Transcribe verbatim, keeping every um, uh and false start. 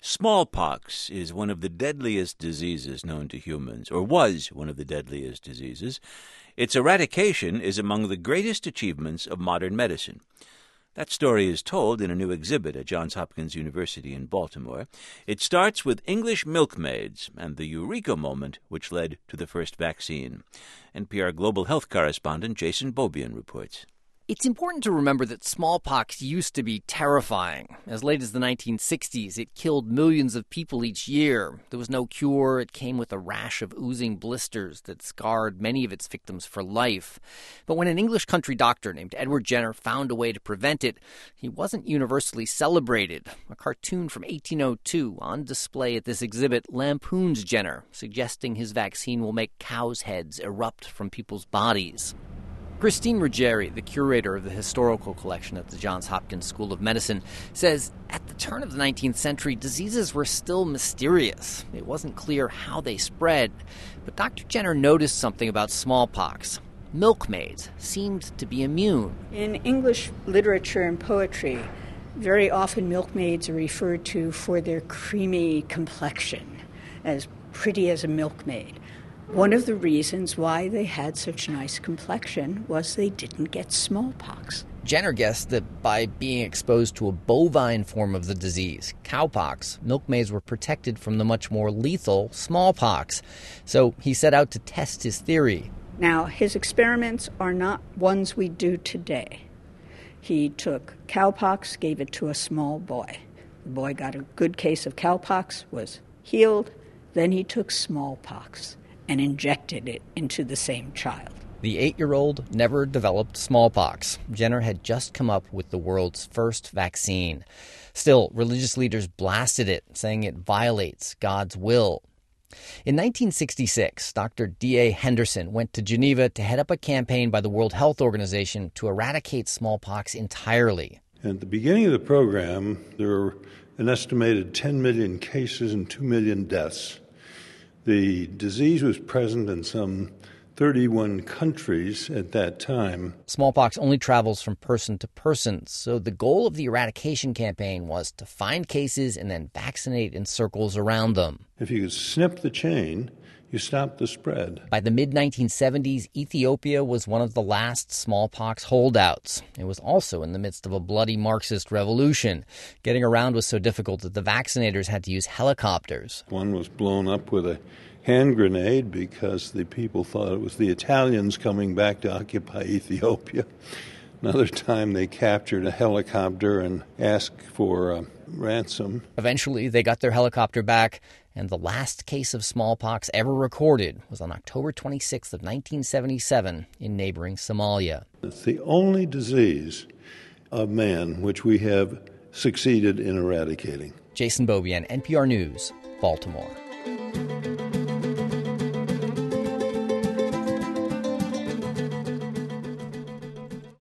Smallpox is one of the deadliest diseases known to humans, or was one of the deadliest diseases. Its eradication is among the greatest achievements of modern medicine. That story is told in a new exhibit at Johns Hopkins University in Baltimore. It starts with English milkmaids and the eureka moment which led to the first vaccine. N P R Global Health correspondent Jason Beaubien reports. It's important to remember that smallpox used to be terrifying. As late as the nineteen sixties, it killed millions of people each year. There was no cure. It came with a rash of oozing blisters that scarred many of its victims for life. But when an English country doctor named Edward Jenner found a way to prevent it, he wasn't universally celebrated. A cartoon from eighteen oh two on display at this exhibit lampoons Jenner, suggesting his vaccine will make cows' heads erupt from people's bodies. Christine Ruggieri, the curator of the historical collection at the Johns Hopkins School of Medicine, says at the turn of the nineteenth century, diseases were still mysterious. It wasn't clear how they spread. But Doctor Jenner noticed something about smallpox. Milkmaids seemed to be immune. In English literature and poetry, very often milkmaids are referred to for their creamy complexion, as pretty as a milkmaid. One of the reasons why they had such nice complexion was they didn't get smallpox. Jenner guessed that by being exposed to a bovine form of the disease, cowpox, milkmaids were protected from the much more lethal smallpox. So he set out to test his theory. Now, his experiments are not ones we do today. He took cowpox, gave it to a small boy. The boy got a good case of cowpox, was healed. Then he took smallpox and injected it into the same child. The eight-year-old never developed smallpox. Jenner had just come up with the world's first vaccine. Still, religious leaders blasted it, saying it violates God's will. In nineteen sixty-six, Doctor D A Henderson went to Geneva to head up a campaign by the World Health Organization to eradicate smallpox entirely. At the beginning of the program, there were an estimated ten million cases and two million deaths. The disease was present in some thirty-one countries at that time. Smallpox only travels from person to person, so the goal of the eradication campaign was to find cases and then vaccinate in circles around them. If you could snip the chain, you stop the spread. By the mid nineteen seventies, Ethiopia was one of the last smallpox holdouts. It was also in the midst of a bloody Marxist revolution. Getting around was so difficult that the vaccinators had to use helicopters. One was blown up with a hand grenade because the people thought it was the Italians coming back to occupy Ethiopia. Another time they captured a helicopter and asked for a ransom. Eventually, they got their helicopter back, and the last case of smallpox ever recorded was on October twenty-sixth of nineteen seventy-seven in neighboring Somalia. It's the only disease of man which we have succeeded in eradicating. Jason Beaubien, N P R News, Baltimore.